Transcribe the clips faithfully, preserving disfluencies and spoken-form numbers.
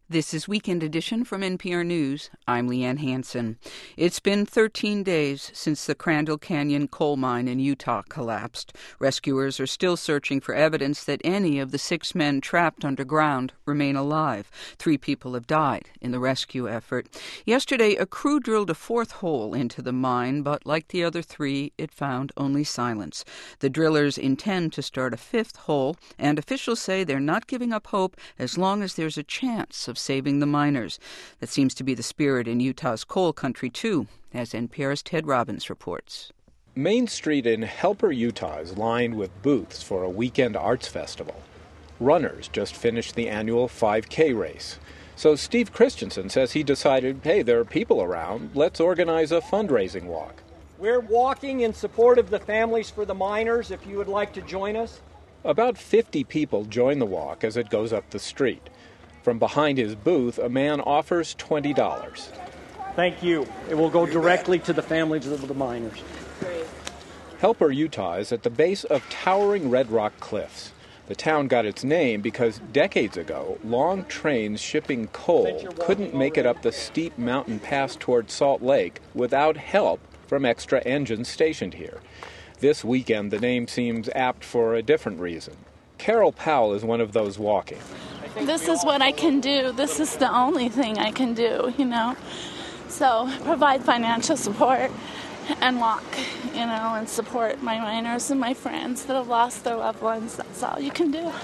This is Weekend Edition from N P R News. I'm Leanne Hansen. It's been thirteen days since the Crandall Canyon coal mine in Utah collapsed. Rescuers are still searching for evidence that any of the six men trapped underground remain alive. Three people have died in the rescue effort. Yesterday, a crew drilled a fourth hole into the mine, but like the other three, it found only silence. The drillers intend to start a fifth hole, and officials say they're not giving up hope as long as there's a chance of saving the miners. That seems to be the spirit in Utah's coal country, too, as N P R's Ted Robbins reports. Main Street in Helper, Utah is lined with booths for a weekend arts festival. Runners just finished the annual five K race. So Steve Christensen says he decided, hey, there are people around, let's organize a fundraising walk. We're walking in support of the Families for the Miners, if you would like to join us. About fifty people join the walk as it goes up the street. From behind his booth, a man offers twenty dollars. Thank you. It will go directly to the families of the miners. Great. Helper, Utah is at the base of towering Red Rock Cliffs. The town got its name because decades ago, long trains shipping coal couldn't make it up the steep mountain pass toward Salt Lake without help from extra engines stationed here. This weekend, the name seems apt for a different reason. Carol Powell is one of those walking. This is what I can do. This is the only thing I can do, you know. So provide financial support and walk, you know, and support my miners and my friends that have lost their loved ones. That's all you can do.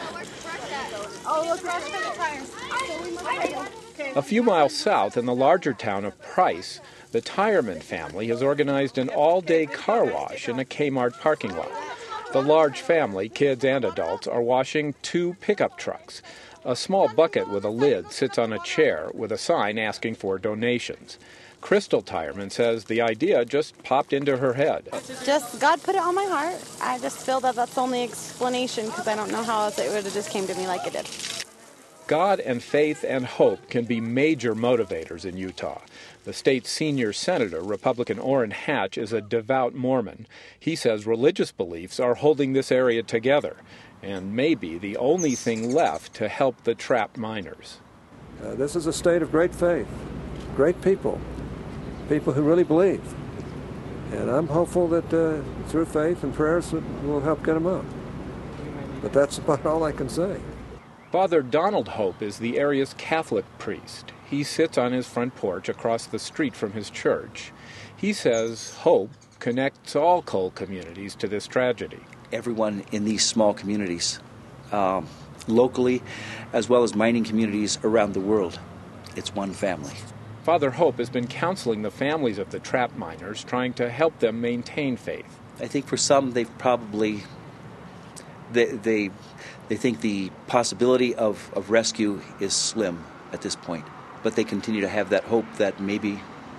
A few miles south in the larger town of Price, the Tireman family has organized an all-day car wash in a Kmart parking lot. The large family, kids and adults, are washing two pickup trucks. A small bucket with a lid sits on a chair with a sign asking for donations. Crystal Tireman says the idea just popped into her head. Just God put it on my heart. I just feel that that's the only explanation because I don't know how else it would have just came to me like it did. God and faith and hope can be major motivators in Utah. The state's senior senator, Republican Orrin Hatch, is a devout Mormon. He says religious beliefs are holding this area together and may be the only thing left to help the trapped miners. Uh, this is a state of great faith, great people, people who really believe. And I'm hopeful that uh, through faith and prayers we'll help get them out. But that's about all I can say. Father Donald Hope is the area's Catholic priest. He sits on his front porch across the street from his church. He says hope connects all coal communities to this tragedy. Everyone in these small communities, um, locally, as well as mining communities around the world, it's one family. Father Hope has been counseling the families of the trapped miners, trying to help them maintain faith. I think for some, they've probably, they they, they think the possibility of, of rescue is slim at this point, but they continue to have that hope that maybe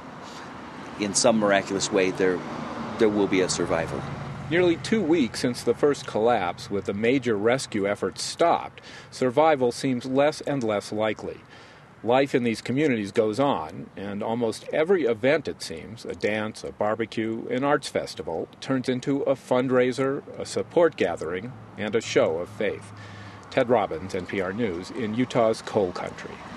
in some miraculous way there there will be a survival. Nearly two weeks since the first collapse, with the major rescue efforts stopped, survival seems less and less likely. Life in these communities goes on, and almost every event, it seems, a dance, a barbecue, an arts festival, turns into a fundraiser, a support gathering, and a show of faith. Ted Robbins, N P R News, in Utah's coal country.